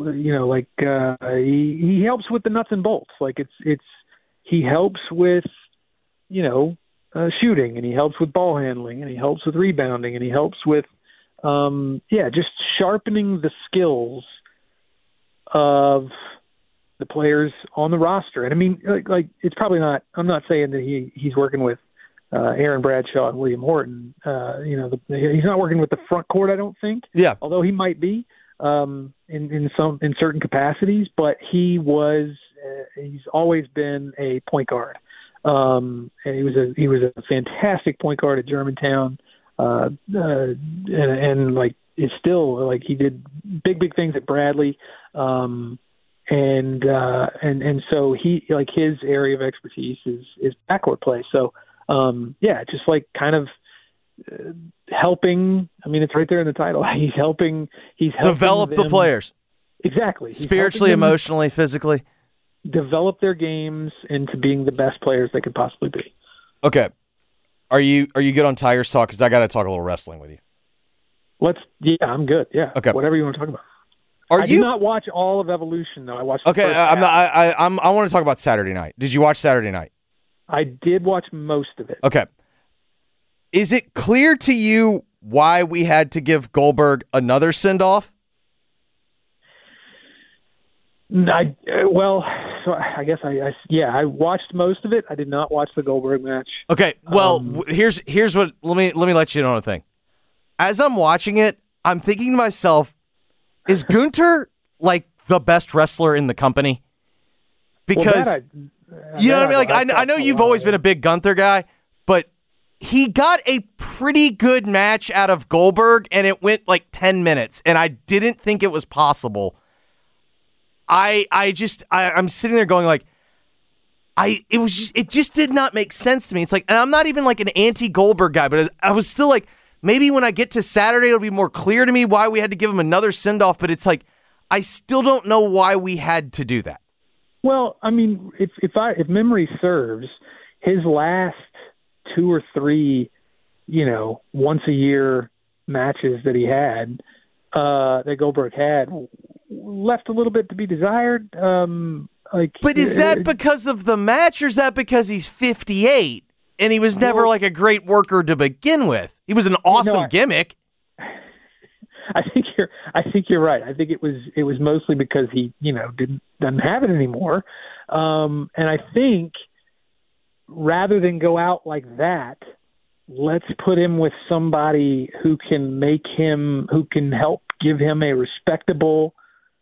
he helps with the nuts and bolts. Like, he helps with, shooting, and he helps with ball handling, and he helps with rebounding, and he helps with, just sharpening the skills of the players on the roster. And I mean, it's probably not, I'm not saying that he's working with Aaron Bradshaw and William Horton. He's not working with the front court, I don't think. Yeah. Although he might be in certain capacities, but he's always been a point guard. And he was a fantastic point guard at Germantown. And is still, like, he did big things at Bradley. And so he, like, his area of expertise is backcourt play. So, just like kind of helping. I mean, it's right there in the title. He's helping develop the players. Exactly. Spiritually, emotionally, physically. Develop their games into being the best players they could possibly be. Okay. Are you good on Tigers talk? Because I got to talk a little wrestling with you. I'm good. Yeah. Okay. Whatever you want to talk about. I did not watch all of Evolution, though. I watched. Okay. I want to talk about Saturday night. Did you watch Saturday night? I did watch most of it. Okay. Is it clear to you why we had to give Goldberg another send-off? I guess I watched most of it. I did not watch the Goldberg match. Okay, well, here's what. Let me let you know a thing. As I'm watching it, I'm thinking to myself, is Gunther like the best wrestler in the company? Because you know what I mean. Like I know you've always been a big Gunther guy, but he got a pretty good match out of Goldberg, and it went like 10 minutes, and I didn't think it was possible. I'm sitting there going like, it just did not make sense to me. It's like, and I'm not even like an anti-Goldberg guy, but I was still like, maybe when I get to Saturday, it'll be more clear to me why we had to give him another send-off, but it's like, I still don't know why we had to do that. Well, I mean, if memory serves, his last 2 or 3, once a year matches that he had, that Goldberg had, left a little bit to be desired. But is that because of the match, or is that because he's 58 and he was never like a great worker to begin with? He was an awesome gimmick. I think you're right. I think it was mostly because he doesn't have it anymore, and I think rather than go out like that, let's put him with somebody who can help give him a respectable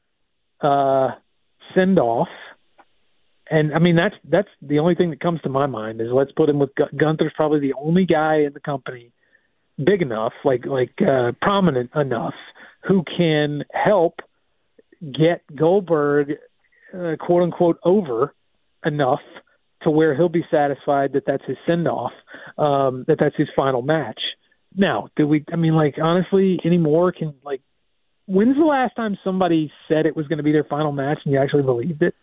send off. And I mean, that's the only thing that comes to my mind is let's put him with Gunther's probably the only guy in the company big enough, like prominent enough, who can help get Goldberg quote unquote over enough to where he'll be satisfied that that's his send off, that's his final match. Now, honestly, anymore when's the last time somebody said it was going to be their final match and you actually believed it?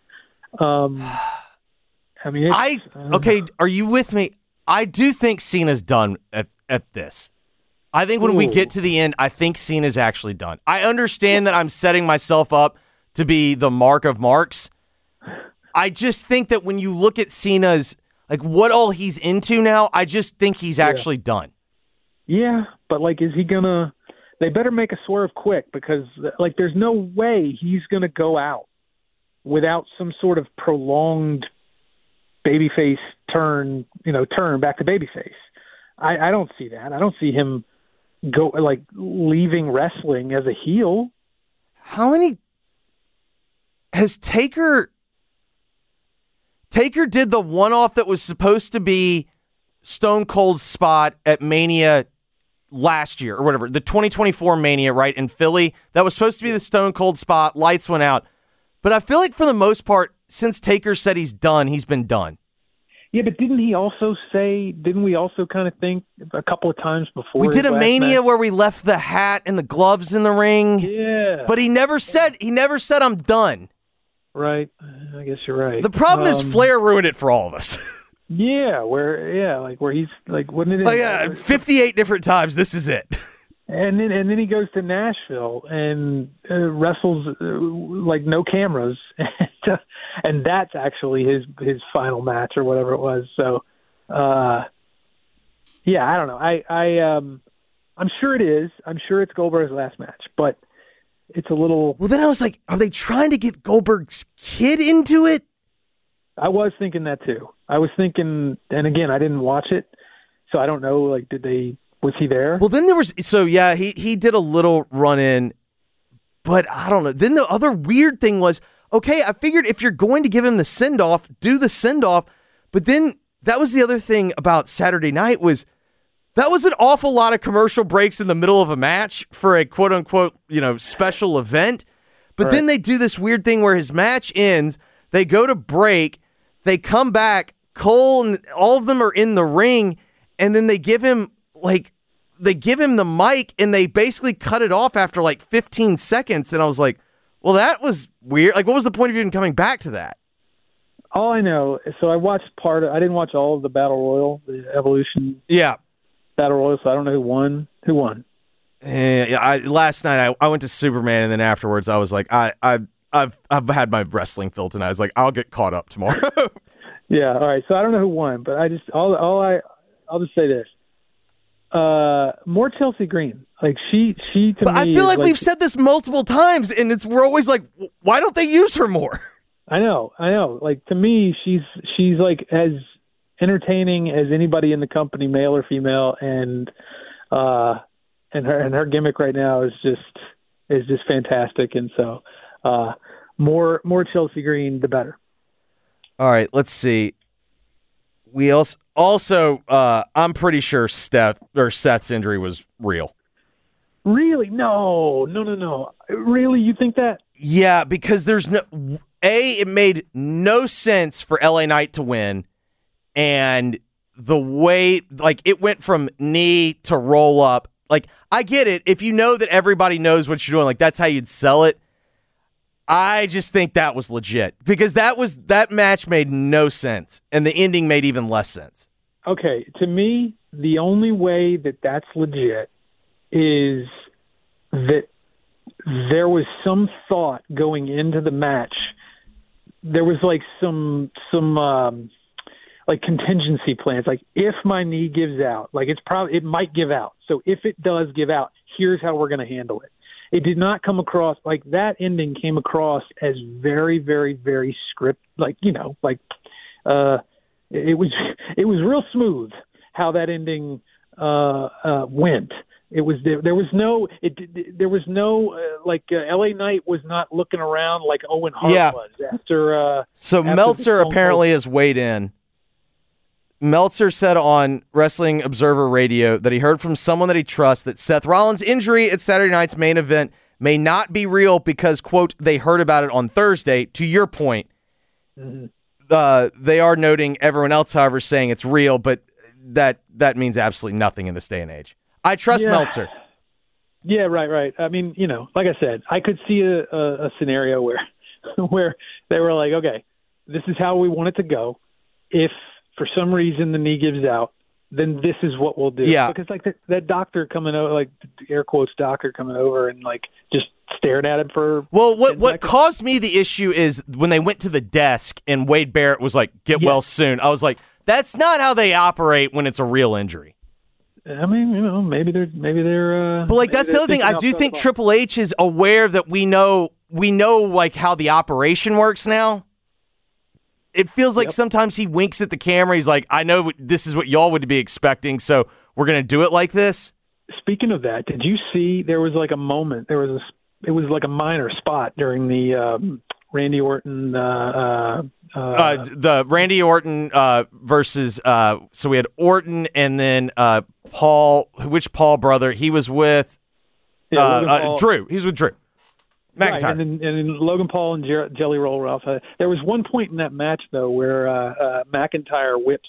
Okay, are you with me? I do think Cena's done at this. I think when we get to the end, I think Cena's actually done. I understand that I'm setting myself up to be the mark of marks. I just think that when you look at Cena's, what all he's into now, I just think he's actually done. Yeah, but is he gonna? They better make a swerve quick because there's no way he's gonna go out without some sort of prolonged babyface turn back to babyface. I don't see that. I don't see him go leaving wrestling as a heel. How many has Taker did the one-off that was supposed to be Stone Cold's spot at Mania last year or whatever, the 2024 Mania, right, in Philly. That was supposed to be the Stone Cold spot. Lights went out. But I feel like for the most part, since Taker said he's done, he's been done. Yeah, but didn't we also kind of think a couple of times before? We did a Mania where we left the hat and the gloves in the ring. Yeah. But he never said I'm done. Right. I guess you're right. The problem is Flair ruined it for all of us. Yeah, where he's wouldn't it? 58 different times. This is it. And then he goes to Nashville and wrestles no cameras, and that's actually his final match or whatever it was. So, I don't know. I'm sure it is. I'm sure it's Goldberg's last match, but it's a little. Well, then I was like, are they trying to get Goldberg's kid into it? I was thinking that too. I was thinking, and again, I didn't watch it, so I don't know. Was he there? Well, then there was, he did a little run in, but I don't know. Then the other weird thing was, okay, I figured if you're going to give him the send-off, do the send-off, but then that was the other thing about Saturday night was that was an awful lot of commercial breaks in the middle of a match for a quote-unquote, special event, but then they do this weird thing where his match ends, they go to break, they come back, Cole and all of them are in the ring, and then they give him the mic and they basically cut it off after 15 seconds. And I was like, well, that was weird. What was the point of even coming back to that? All I know, so I watched I didn't watch all of the Battle Royal, the Evolution Battle Royal, so I don't know who won. Who won? Last night I went to Superman, and then afterwards I was like, I've had my wrestling fill tonight. I was like, I'll get caught up tomorrow. Yeah, all right. So I don't know who won, but I'll just say this. more Chelsea Green. Like she to but me. I feel like is we've said this multiple times, and we're always like, why don't they use her more? I know. Like to me, she's like as entertaining as anybody in the company, male or female, and her gimmick right now is just fantastic. And so, more Chelsea Green, the better. All right, let's see. We also I'm pretty sure Seth's injury was real. Really? No. Really, you think that? Yeah, because there's it made no sense for LA Knight to win, and the way it went from knee to roll up. Like, I get it. If you know that everybody knows what you're doing, like that's how you'd sell it. I just think that was legit because that match made no sense, and the ending made even less sense. Okay, to me, the only way that that's legit is that there was some thought going into the match. There was like some like contingency plans. Like if my knee gives out, like it might give out. So if it does give out, here's how we're going to handle it. It did not come across like that. Ending came across as very, very, very script. Like it was real smooth how that ending went. It was there was no LA Knight was not looking around like Owen Hart was after. So Meltzer apparently has weighed in. Meltzer said on Wrestling Observer Radio that he heard from someone that he trusts that Seth Rollins' injury at Saturday night's main event may not be real because, quote, they heard about it on Thursday. To your point, they are noting everyone else, however, saying it's real, but that means absolutely nothing in this day and age. I trust Meltzer. Yeah, right. I mean, like I said, I could see a scenario where they were like, okay, this is how we want it to go. If for some reason the knee gives out, then this is what we'll do. Yeah. Because like that doctor coming over, like air quotes doctor coming over and like just stared at him for. Well, what caused me the issue is when they went to the desk and Wade Barrett was like, get well soon. I was like, that's not how they operate when it's a real injury. I mean, maybe they're. But like that's the other thing. I do think Triple H is aware that we know like how the operation works now. It feels like sometimes he winks at the camera. He's like, I know this is what y'all would be expecting, so we're going to do it like this. Speaking of that, did you see there was like a moment? It was like a minor spot during the Randy Orton. The Randy Orton versus. So we had Orton and then Paul. Which Paul brother? He was with Drew. He's with Drew. Right, and then Logan Paul and Jelly Roll Ralph. There was one point in that match though where McIntyre whips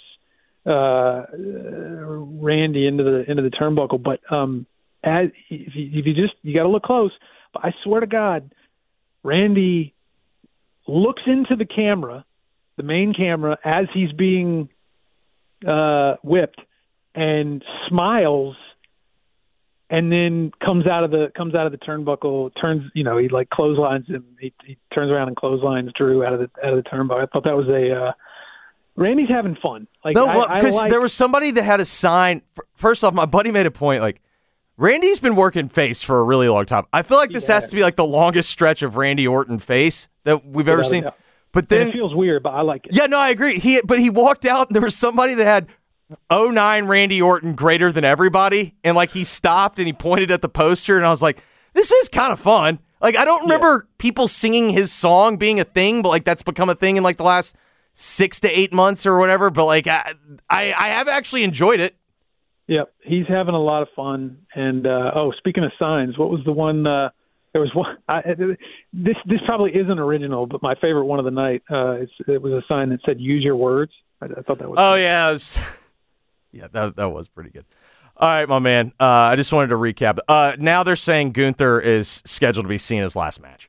Randy into the turnbuckle. But if you got to look close. But I swear to God, Randy looks into the camera, the main camera, as he's being whipped, and smiles. And then comes out of the turnbuckle, turns, he like clotheslines him. He turns around and clotheslines Drew out of the turnbuckle. I thought that was Randy's having fun. Like, because there was somebody that had a sign. First off, my buddy made a point. Like, Randy's been working face for a really long time. I feel like this has to be like the longest stretch of Randy Orton face that we've ever seen. But then it feels weird, but I like it. Yeah, no, I agree. He walked out and there was somebody that had 09 Randy Orton greater than everybody, and like he stopped and he pointed at the poster, and I was like, this is kind of fun. Like, I don't remember people singing his song being a thing, but like that's become a thing in like the last 6 to 8 months or whatever. But like I have actually enjoyed it. Yep, he's having a lot of fun. And speaking of signs, what was the one? There was one. This probably isn't original, but my favorite one of the night. It was a sign that said "Use your words." I thought that was. Oh yeah, it was. Yeah, that was pretty good. All right, my man. I just wanted to recap. Now they're saying Gunther is scheduled to be Cena's last match.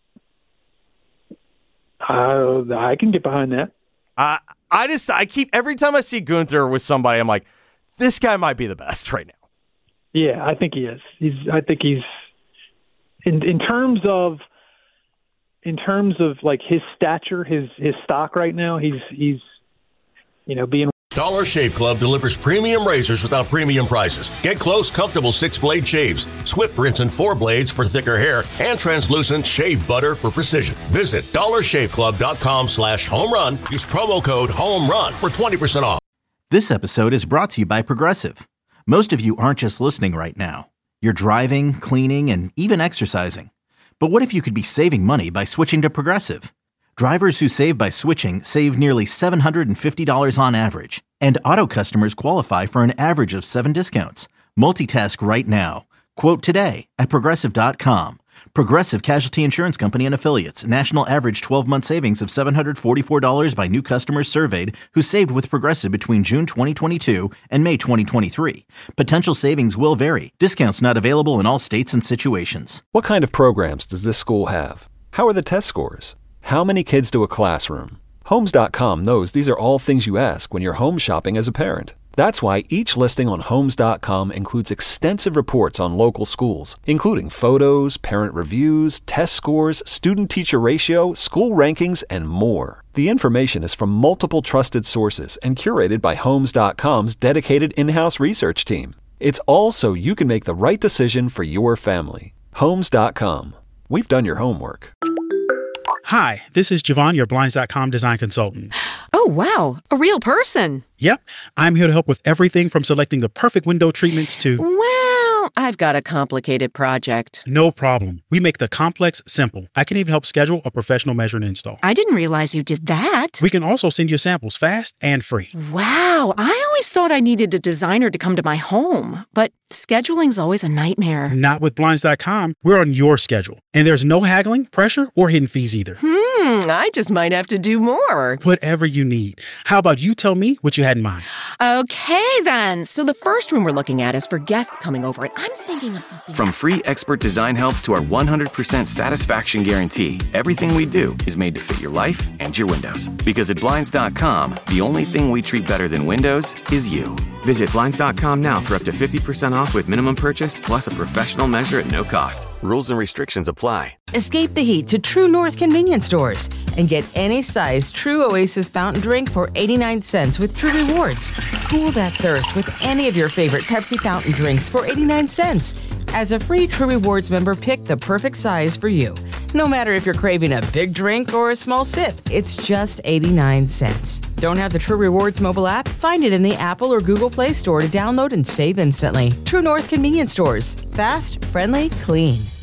I can get behind that. I keep every time I see Gunther with somebody, I'm like, this guy might be the best right now. Yeah, I think he is. I think he's in terms of like his stature, his stock right now. He's being Dollar Shave Club delivers premium razors without premium prices. Get close, comfortable 6-blade shaves, swift rinse and 4 blades for thicker hair, and translucent shave butter for precision. Visit dollarshaveclub.com/home run. Use promo code HOMERUN for 20% off. This episode is brought to you by Progressive. Most of you aren't just listening right now. You're driving, cleaning, and even exercising. But what if you could be saving money by switching to Progressive? Drivers who save by switching save nearly $750 on average. And auto customers qualify for an average of 7 discounts. Multitask right now. Quote today at Progressive.com. Progressive Casualty Insurance Company and Affiliates. National average 12-month savings of $744 by new customers surveyed who saved with Progressive between June 2022 and May 2023. Potential savings will vary. Discounts not available in all states and situations. What kind of programs does this school have? How are the test scores? How many kids do a classroom? Homes.com knows these are all things you ask when you're home shopping as a parent. That's why each listing on Homes.com includes extensive reports on local schools, including photos, parent reviews, test scores, student-teacher ratio, school rankings, and more. The information is from multiple trusted sources and curated by Homes.com's dedicated in-house research team. It's all so you can make the right decision for your family. Homes.com. We've done your homework. Hi, this is Javon, your Blinds.com design consultant. Oh, wow. A real person. Yep. I'm here to help with everything from selecting the perfect window treatments to... Well, I've got a complicated project. No problem. We make the complex simple. I can even help schedule a professional measure and install. I didn't realize you did that. We can also send you samples fast and free. Wow. I always thought I needed a designer to come to my home, but scheduling's always a nightmare. Not with Blinds.com. We're on your schedule. And there's no haggling, pressure, or hidden fees either. I just might have to do more. Whatever you need. How about you tell me what you had in mind? Okay, then. So the first room we're looking at is for guests coming over, and I'm thinking of something. From free expert design help to our 100% satisfaction guarantee, everything we do is made to fit your life and your windows. Because at Blinds.com, the only thing we treat better than windows is you. Visit Blinds.com now for up to 50% off with minimum purchase plus a professional measure at no cost. Rules and restrictions apply. Escape the heat to True North convenience stores and get any size True Oasis fountain drink for 89 cents with True Rewards. Cool that thirst with any of your favorite Pepsi fountain drinks for 89 cents. As a free True Rewards member, pick the perfect size for you. No matter if you're craving a big drink or a small sip, it's just 89 cents. Don't have the True Rewards mobile app? Find it in the Apple or Google Play Store to download and save instantly. True North convenience stores. Fast, friendly, clean.